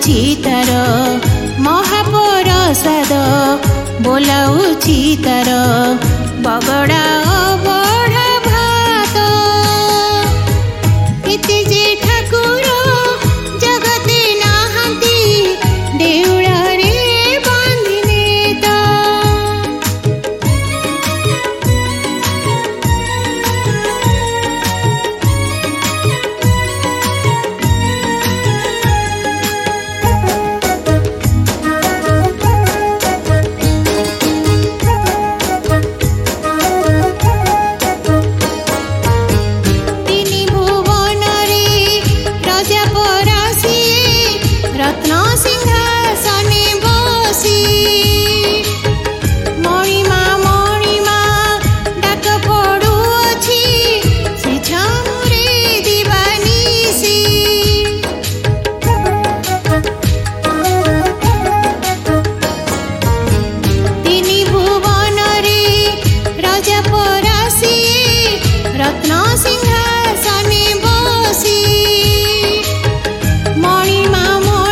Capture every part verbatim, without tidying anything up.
बोलाउछि तार महाप्रसाद बोलाउछि तार बगड़ा बड़ा भात इति जे ठाकुर जगते नाहांती देउळा रे बांधिने तो रत्न सिंहासने बसी मणिमा मणिमा डाक पड़ुअछि से छामुरे दिवानिसी तिनि भुवन रे राजा परासी रत्न सिंहासने बसी मणिमा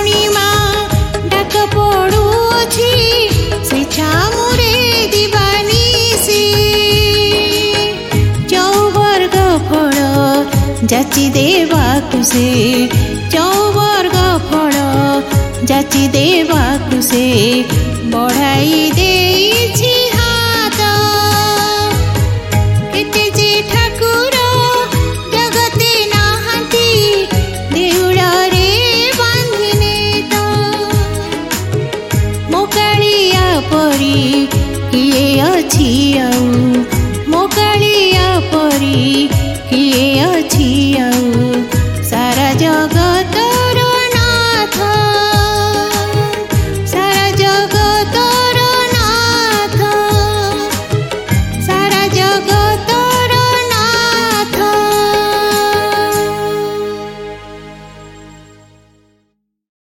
छामुरे दिवानिसी चौवर्ग फल जाची देवाकु से चौवर्ग फल जाची देवाकु से बढ़ाई देइछि हाथ केते जे ठाकुर जगते नाहांती देउळा रे बांधिने तो मोकालिया परी किए अछि आउ मोकालिया परी